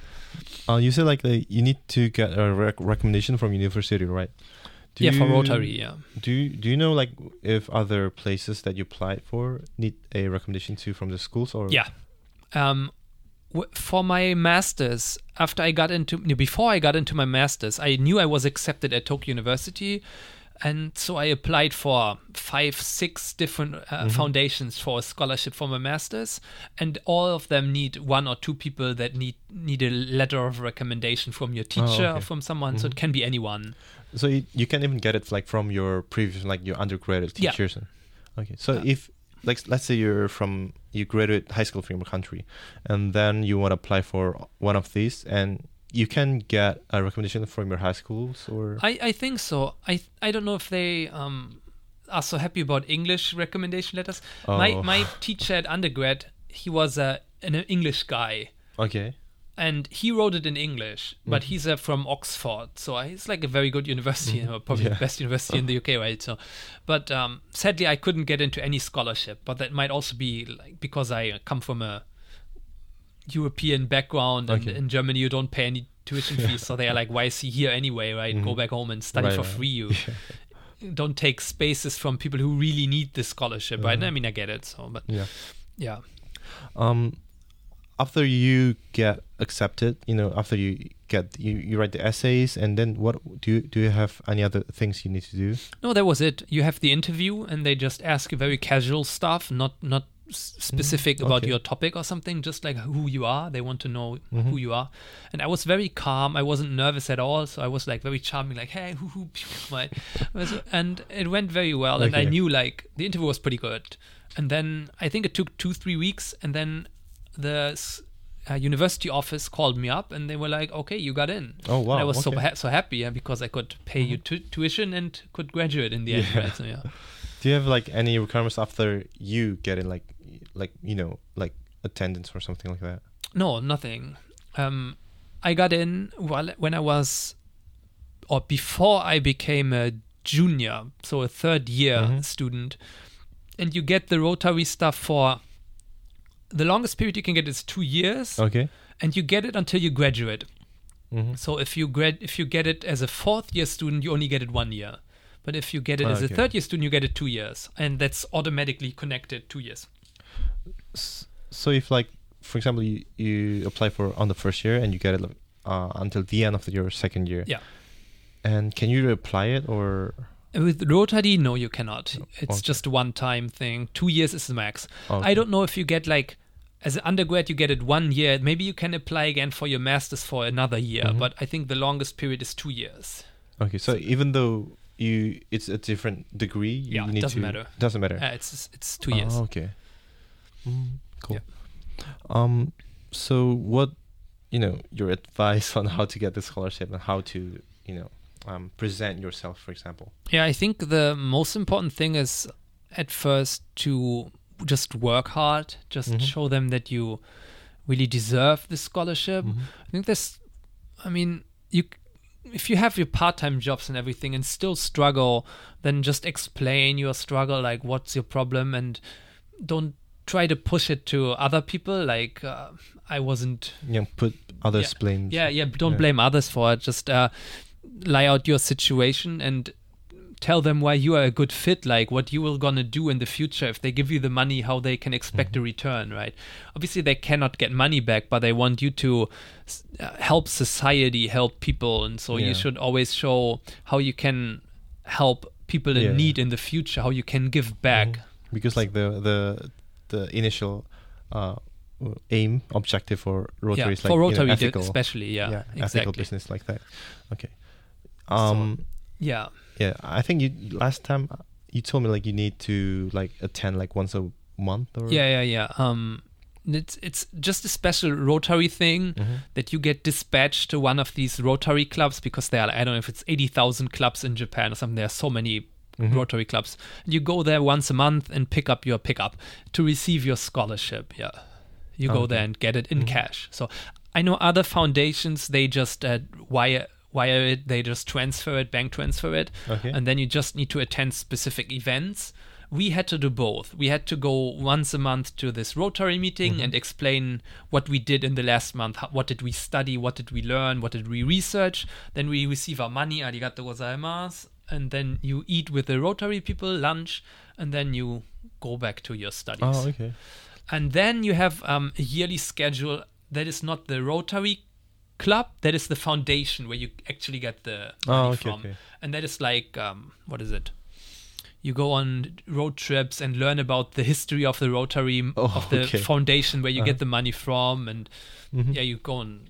Uh, you said like the, you need to get a rec- recommendation from university, right? Do yeah, for you- Rotary, yeah. Do you, do you know like if other places that you applied for need a recommendation too from the schools, or Yeah. Um, w- for my masters, after I got into, no, before I got into my masters, I knew I was accepted at Tokyo University. And so I applied for five, six different uh, Mhm. foundations for a scholarship for my masters. And all of them need one or two people that need, need a letter of recommendation from your teacher okay. or from someone. So it Mhm. can be anyone. So you, you can even get it like from your previous, like your undergraduate Yeah. teachers. And, okay, so Yeah. if like let's say you're from you graduate high school from your country, and then you want to apply for one of these, and you can get a recommendation from your high schools, or I, I think so. I I don't know if they um are so happy about English recommendation letters. My Oh. my teacher at undergrad, he was a an English guy, okay, and he wrote it in English, but Mhm. he's uh, from Oxford, so it's like a very good university, Mhm. you know, probably Yeah. the best university in the U K, right? So, but um, sadly, I couldn't get into any scholarship. But that might also be like because I come from a European background, and Okay. in Germany you don't pay any tuition fees, so they are like, why is he here anyway, right? Go Mhm. back home and study Right, for right. free. You don't take spaces from people who really need this scholarship, right? Mhm. I mean, I get it. So, but yeah. yeah, Um, after you get accepted, you know, after you get you, you write the essays, and then what do you do? You have any other things you need to do? no, that was it. You have the interview, and they just ask you very casual stuff, not not s- specific Mm, about okay. your topic or something, just like who you are. They want to know Mhm. who you are. And I was very calm. I wasn't nervous at all. So I was like very charming, like, hey, who, who, my, and it went very well. And I Okay. knew like the interview was pretty good. And then I think it took two, three weeks. And then the s- uh, university office called me up, and they were like, okay, you got in. Oh wow! And I was so okay. ha- so happy, yeah, because I could pay you tu- tuition and could graduate in the end. Yeah. Right? So, yeah. Do you have like any requirements after you get in, like like you know, like attendance or something like that? No, nothing. Um, I got in while when I was, or before I became a junior, so a third year Mhm. student, and you get the Rotary stuff for the longest period you can get is two years, Okay. and you get it until you graduate. Mm-hmm. So if you grad, if you get it as a fourth year student, you only get it one year. But if you get it Ah, as a okay. third year student, you get it two years, and that's automatically connected two years. S- So if like, for example, you, you apply for on the first year and you get it like, uh, until the end of your second year. Yeah. And can you reapply it or? With Rotary, no, you cannot. It's Okay. just a one-time thing. Two years is the max. Okay. I don't know if you get like, as an undergrad, you get it one year. Maybe you can apply again for your master's for another year, Mhm. but I think the longest period is two years. Okay, so even though you, it's a different degree, you Yeah, need doesn't to. matter. Doesn't matter. Uh, it's it's two years. Oh, okay. Mm, cool. Um. So what, you know, your advice on how to get the scholarship and how to, you know, um, present yourself, for example. Yeah, I think the most important thing is at first to just work hard, just Mhm. show them that you really deserve the scholarship. Mhm. I think there's, I mean, you if you have your part-time jobs and everything and still struggle, then just explain your struggle, like what's your problem, and don't try to push it to other people. Like uh, I wasn't. You know, put others' Yeah. blame. Yeah, yeah. Don't Yeah. blame others for it. Just uh, lay out your situation and tell them why you are a good fit, like what you will gonna do in the future if they give you the money, how they can expect a return, right? Obviously they cannot get money back, but they want you to s- uh, help society, help people, and so Yeah. you should always show how you can help people in Yeah. need in the future, how you can give back. Mhm. Because like the the the initial uh, aim objective for Rotary Yeah, is like for you know, Rotary di- ethical, especially, yeah, yeah, ethical exactly. business like that. Okay. Um. Yeah. yeah, I think you last time you told me like you need to like attend like once a month or. Yeah, yeah, yeah. Um, it's it's just a special Rotary thing Mhm. that you get dispatched to one of these Rotary clubs, because there are, I don't know if it's eighty thousand clubs in Japan or something. There are so many Mhm. Rotary clubs. You go there once a month and pick up your pickup to receive your scholarship. Yeah, you go Okay. there and get it in Mhm. cash. So I know other foundations, they just uh, wire wire it, they just transfer it, bank transfer it, Okay. and then you just need to attend specific events. We had to do both. We had to go once a month to this Rotary meeting Mhm. and explain what we did in the last month. How, what did we study? What did we learn? What did we research? Then we receive our money, arigato gozaimasu, and then you eat with the Rotary people, lunch, and then you go back to your studies. Oh, okay. And then you have um, a yearly schedule that is not the Rotary club, that is the foundation where you actually get the money Oh, okay, from. okay. And that is like, um, what is it? You go on road trips and learn about the history of the Rotary, Oh, of the okay. foundation where you Uh-huh. get the money from. And Mhm. yeah, you go on.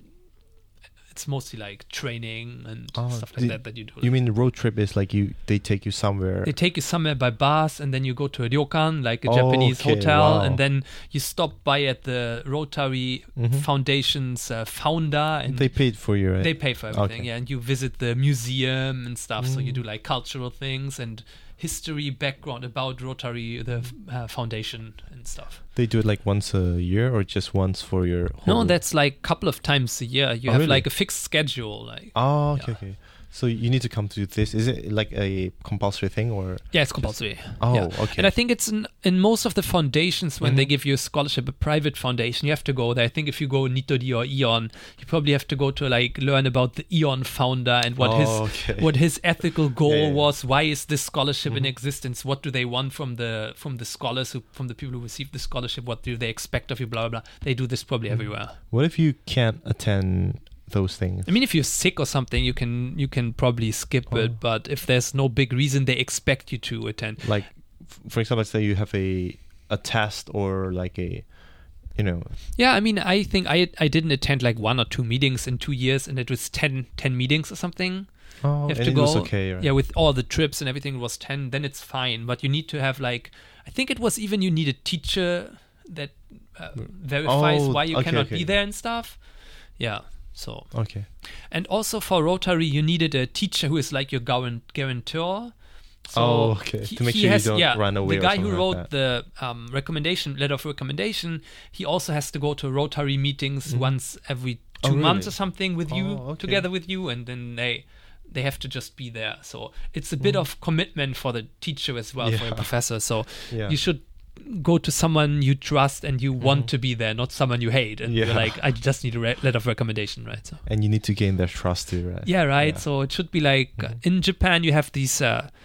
It's mostly like training and Oh, stuff like the- that that you do. You mean road trip is like you they take you somewhere. They take you somewhere by bus, and then you go to a ryokan, like a Oh, Japanese okay, hotel, wow. and then you stop by at the Rotary Mhm. Foundation's uh, founder, and They paid for your. they pay for everything. Okay. Yeah, and you visit the museum and stuff. So you Mm. do like cultural things and history background about Rotary, the uh, foundation and stuff. They do it like once a year or just once for your. No, whole- that's like a couple of times a year. You Oh, have really? like a fixed schedule. Like Oh, okay, Yeah. okay. So you need to come to this. Is it like a compulsory thing or? yeah, it's compulsory. Oh, Yeah. okay. And I think it's in, in most of the foundations when they Mhm. give you a scholarship, a private foundation, you have to go there. I think if you go Nitori or Eon, you probably have to go to like learn about the Eon founder and what Oh, his okay. what his ethical goal Yeah, yeah, yeah. was. Why is this scholarship in Mhm. existence? What do they want from the from the scholars who from the people who receive the scholarship? What do they expect of you? Blah blah blah. They do this probably Mhm. everywhere. What if you can't attend those things? I mean, if you're sick or something, you can you can probably skip Oh. it. But if there's no big reason, they expect you to attend. Like, f- for example, say you have a a test or like a, you know. Yeah, I mean, I think I I didn't attend like one or two meetings in two years, and it was ten, ten meetings or something. Oh, You have and to it go. was okay. Right? Yeah, with all the trips and everything, it was ten. Then it's fine, but you need to have like I think it was even you need a teacher that uh, verifies Oh, why you okay, cannot okay. be there and stuff. Yeah. So Okay. and also for Rotary, you needed a teacher who is like your guaran- guarantor. So Oh, okay. he- To make he sure you has- don't yeah, run away The or guy who something wrote like the um, recommendation letter of recommendation, he also has to go to Rotary meetings Mhm. once every Oh, two months really? or something with you, Oh, okay. together with you, and then they they have to just be there. So it's a bit Mhm. of commitment for the teacher as well, for your Yeah. professor. So Yeah. you should go to someone you trust and you want Mhm. to be there, not someone you hate. And you're Yeah. like, I just need a re- letter of recommendation, right? So and you need to gain their trust too, right? yeah, right. Yeah. So it should be like uh, Mhm. in Japan, you have these uh,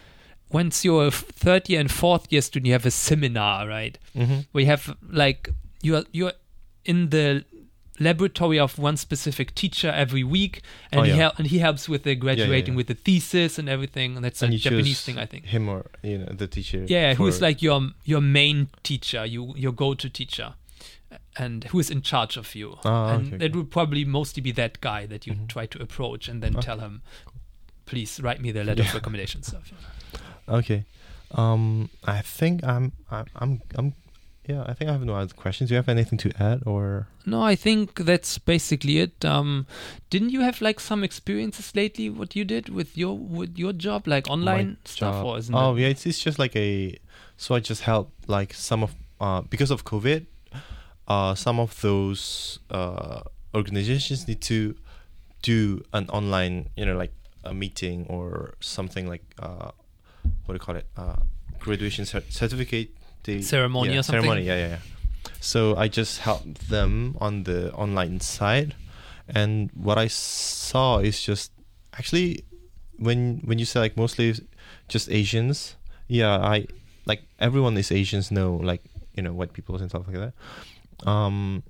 once you're a third year and fourth year student, you have a seminar, right? Mm-hmm. Where you have like you're you're in the laboratory of one specific teacher every week, and Oh, he yeah. hel- and he helps with the graduating yeah. with the thesis and everything. And that's And a you Japanese choose thing, I think. him or you know the teacher. Yeah, who is for- like your your main teacher, you your go-to teacher, and who is in charge of you. Ah, and okay, it would probably mostly be that guy that you Mhm. try to approach and then Okay. tell him, please write me the letter of Yeah. recommendation stuff. Okay. Um, I think I'm, I'm, I'm, I'm, yeah. I think I have no other questions. Do you have anything to add, or? No, I think that's basically it. Um, didn't you have like some experiences lately? What you did with your with your job, like online My stuff, job- or isn't Oh it? yeah, it's, it's just like a. So I just help like some of uh because of COVID, uh some of those uh organizations need to do an online, you know, like a meeting or something like uh what do you call it, uh graduation cer- certificate the Ceremony yeah, or something? ceremony yeah yeah yeah. So I just helped them on the online side, and what I saw is just actually when when you say like mostly just Asians, yeah, I like everyone is Asians, no, like you know white people and stuff like that. Um,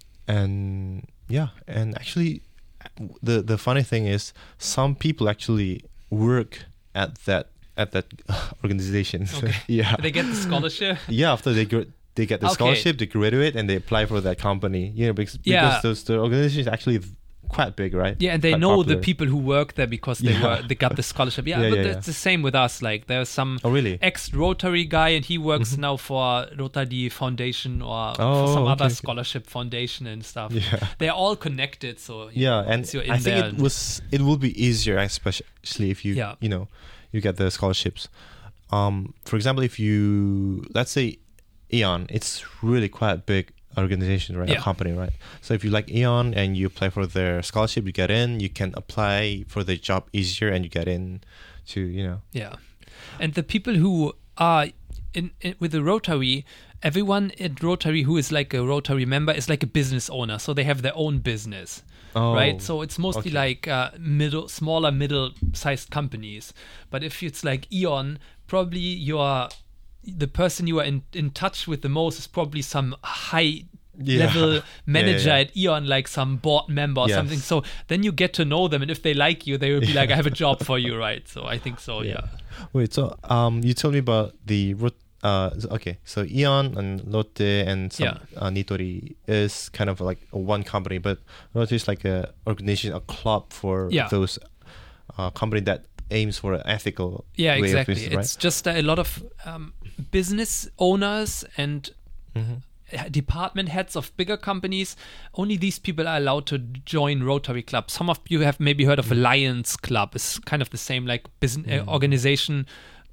and yeah, and actually, the the funny thing is some people actually work at that at that organization. Okay. yeah, Did they get the scholarship? yeah. After they gr- they get the Okay. scholarship, they graduate, and they apply for that company. You know, because, Yeah. because those the organization is actually quite big, right? Yeah, and they Quite know popular. the people who work there because they Yeah. were they got the scholarship. Yeah, Yeah, but yeah, that's the same with us. Like there's some Oh, really? ex-Rotary guy, and he works Mhm. now for Rotary Foundation or for Oh, some okay, other okay. scholarship foundation and stuff. Yeah. They're all connected, so you Yeah, know, and once you're in I think there it and- was it will be easier, especially if you Yeah. you know you get the scholarships. Um, for example, if you let's say Aeon, it's really quite a big organization, right? Yeah. A company, right? So if you like Aeon and you apply for their scholarship, you get in. You can apply for the job easier, and you get in to you know. Yeah, and the people who are in, in with the Rotary, everyone at Rotary who is like a Rotary member is like a business owner, so they have their own business, Oh, right? So it's mostly okay. like uh, middle, smaller, middle-sized companies. But if it's like Aeon, probably you're the person you are in, in touch with the most is probably some high Yeah. level manager yeah. at Aeon, like some board member or Yes. something. So then you get to know them, and if they like you, they will be Yeah. like, I have a job for you, right? So I think so, yeah. Wait, so um, you told me about the rot- uh, okay, so Aeon and Lotte and some, Yeah. uh, Nitori is kind of like a one company, but Lotte is like a organization, a club for Yeah. those uh, company that aims for an ethical Yeah, way exactly. of business, right? It's just a lot of um, business owners and Mm-hmm. department heads of bigger companies. Only these people are allowed to join Rotary Club. Some of you have maybe heard of Mm. Alliance Club. It's kind of the same like business uh, Mm. organization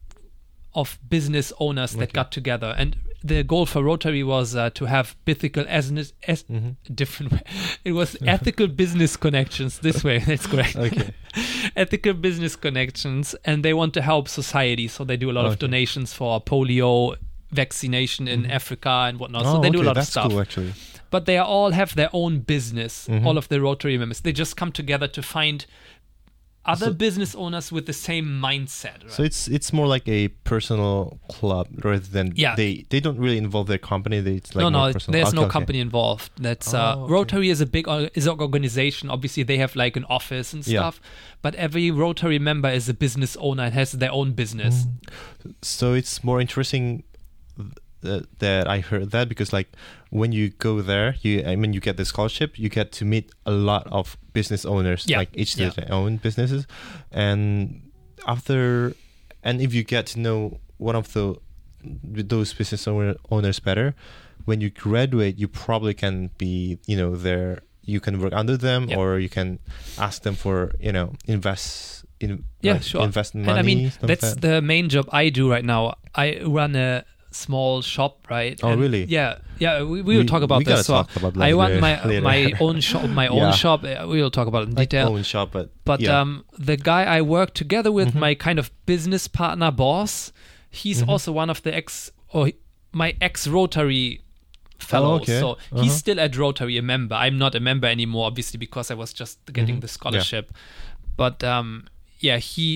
of business owners that Okay. got together. And the goal for Rotary was uh, to have ethical as, as Mhm. different way. It was ethical business connections this way. That's correct. Okay. Ethical business connections, and they want to help society. So they do a lot of Okay. donations for polio vaccination in Mhm. Africa and whatnot. Oh, so they do a okay, lot that's of stuff. cool, actually. But they are all have their own business. Mhm. All of the Rotary members, they just come together to find other So- business owners with the same mindset. Right? So it's it's more like a personal club rather than Yeah. they they don't really involve their company. They, it's like no, more no, personal. there's Okay, no okay. company involved. That's uh, Oh, okay. Rotary is a big or- is an organization. Obviously, they have like an office and Yeah. stuff. But every Rotary member is a business owner and has their own business. So it's more interesting th- that I heard that because like when you go there, you I mean you get the scholarship, you get to meet a lot of business owners, Yeah, like each yeah. their own businesses, and after, and if you get to know one of the those business owner, owners better, when you graduate, you probably can be you know there. You can work under them, Yeah. or you can ask them for you know invest in Yeah, like, sure. invest money. And I mean, stuff like that's that. the main job I do right now. I run a small shop, right? Oh, And really? Yeah, yeah. We, we will talk about we gotta this. So talk about I that run later- my later. my own shop. My own Yeah. shop. uh, We will talk about it in like detail. own shop, but But yeah. um, the guy I work together with, Mhm. my kind of business partner boss, he's Mhm. also one of the ex or my ex Rotary fellows. Oh, okay. So Uh-huh. he's still at Rotary a member. I'm not a member anymore, obviously, because I was just getting Mhm. the Yeah. scholarship. But um, yeah, he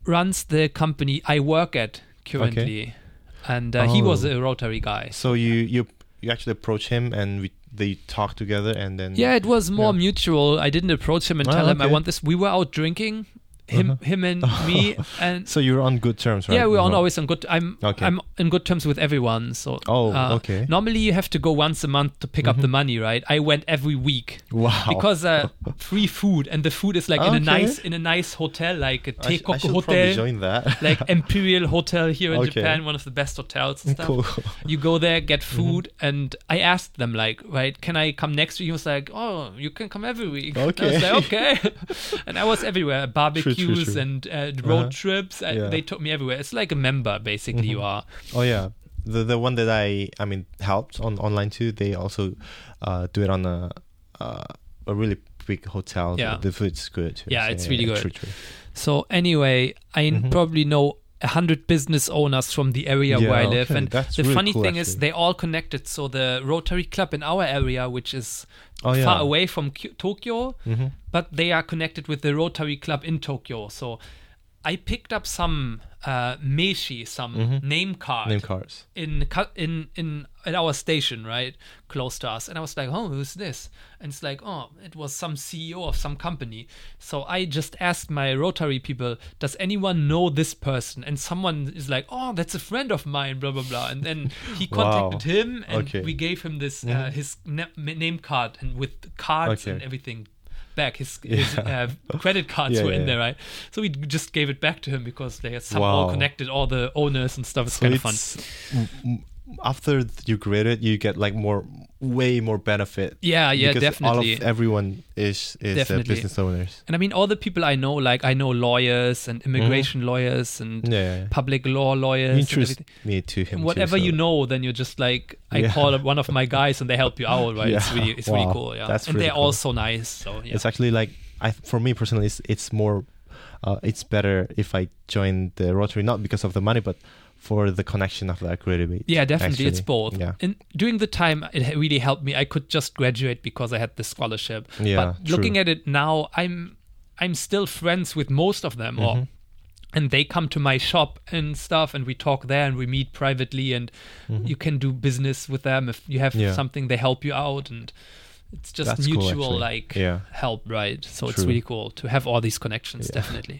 runs the company I work at currently, and uh, he was Oh. a Rotary guy. So you you you actually approach him and we, they talk together and then. Yeah, it was more Yeah. mutual. I didn't approach him and Ah, tell him I okay. want this. We were out drinking, him, Uh-huh. him and me, and So you're on good terms, right? yeah, we're on Uh-huh. always on good. I'm Okay. I'm in good terms with everyone. So Oh, uh, okay. normally you have to go once a month to pick up Mhm. the money, right? I went every week Wow. because uh, free food, and the food is like in a Okay. nice in a nice hotel, like a I, sh- I Teikoku should probably hotel, join that. like Imperial Hotel here in Okay. Japan, one of the best hotels and stuff. Cool. You go there, get Mm-hmm. food, and I asked them like, right, can I come next week? He was like, oh, you can come every week. Okay. I was like, okay. And I was everywhere, barbecues true. and uh, road Uh-huh. trips. And Yeah. They took me everywhere. It's like a member, basically. You are. Oh yeah, the the one that I I mean helped on online too. They also uh, do it on a uh, a really big hotel. Yeah. The food's good too. Yeah, it's really good. True, true. So anyway, I Mhm. probably know a hundred business owners from the area Yeah, where I live, okay. and That's the really funny cool, thing is actually. they all connected. So the Rotary Club in our area, which is Oh yeah. far away from Ky- Tokyo, Mhm. but they are connected with the Rotary Club in Tokyo. So I picked up some uh, meishi, some Mhm. name card Name cards. in cu- in in at our station, right, close to us, and I was like, oh, who's this? And it's like, oh, it was some C E O of some company. So I just asked my Rotary people, does anyone know this person? And someone is like, oh, that's a friend of mine, blah blah blah. And then he Wow. contacted him, and Okay. we gave him this uh, Mhm. his na- name card and with cards Okay. and everything back. His, his Yeah. uh, credit cards Yeah, were yeah, in yeah. there, right? So we just gave it back to him because they somehow Wow. connected all the owners and stuff. It's So kind of fun. it's m- m- after you graduate, you get like more, way more benefit. Yeah, yeah, because definitely. all of everyone is is uh, Definitely. business owners. And I mean, all the people I know, like I know lawyers and immigration lawyers and Yeah, yeah, yeah. public law lawyers. You and introduced everything. me to him. And whatever too, so. you know, then you're just like, I Yeah. call up one of my guys and they help you out, right? It's Yeah. really, it's really Wow. cool. Yeah, That's and really they're all cool. so nice. So yeah, It's actually like I for me personally, it's, it's more, uh, it's better if I join the Rotary, not because of the money, but for the connection of that graduate. yeah, definitely, it's actually. both. Yeah. And during the time, it ha- really helped me. I could just graduate because I had the scholarship. Yeah, but looking true. at it now, I'm I'm still friends with most of them, or Mhm. and they come to my shop and stuff, and we talk there and we meet privately, and Mhm. you can do business with them if you have Yeah. something. They help you out, and it's just That's cool, mutual actually. like Yeah. help, right? So it's True. really cool to have all these connections. Yeah. Definitely.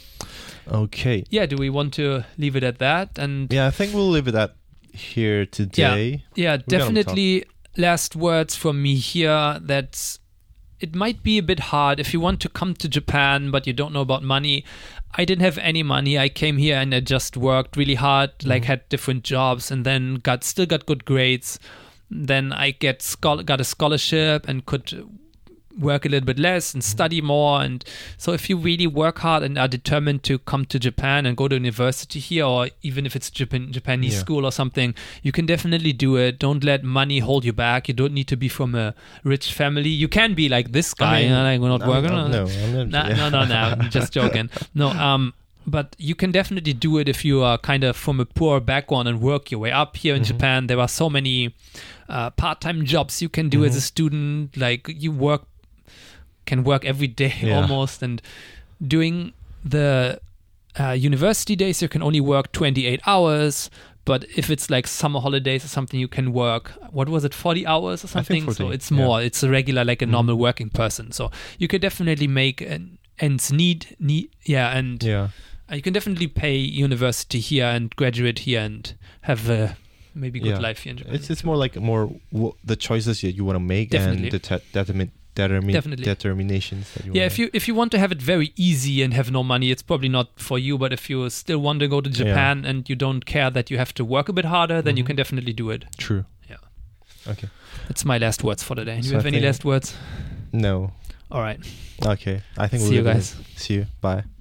Okay. Yeah. Do we want to leave it at that? And Yeah, I think we'll leave it at here today. yeah, gonna definitely. Last words from me here. That it might be a bit hard if you want to come to Japan, but you don't know about money. I didn't have any money. I came here and I just worked really hard, like had different jobs, and then got still got good grades. Then I get schol- got a scholarship and could work a little bit less and study more. And so if you really work hard and are determined to come to Japan and go to university here, or even if it's Japan Japanese Yeah. school or something, you can definitely do it. Don't let money hold you back. You don't need to be from a rich family. You can be like this guy. I mean, and I'm not I'm- working. I'm- no, I'm not- no, no, no, no. I'm just joking. No, um, but you can definitely do it if you are kind of from a poor background and work your way up. Here in Mhm. Japan, there are so many uh, part-time jobs you can do as a student. Like you work, can work every day Yeah. almost, and doing the uh, university days, you can only work twenty-eight hours. But if it's like summer holidays or something, you can work, what was it, forty hours or I think something? So forty, it's yeah. more, it's a regular, like a Mhm. normal working person. So you could definitely make an ends need, need yeah, and Yeah. uh, you can definitely pay university here and graduate here and have a maybe good Yeah. life here in Japan. It's it's more like more w- the choices that you want to make Definitely. and the te- determin- determin- Definitely. determinations that you Yeah, wanna if you if you want to have it very easy and have no money, it's probably not for you. But if you still want to go to Japan and you don't care that you have to work a bit harder, then you Mhm. can definitely do it. True. Yeah. Okay. That's my last words for today. Do you So I have any think- last words? No. All right. Okay. I think See we'll you leave it guys. at- See you. Bye.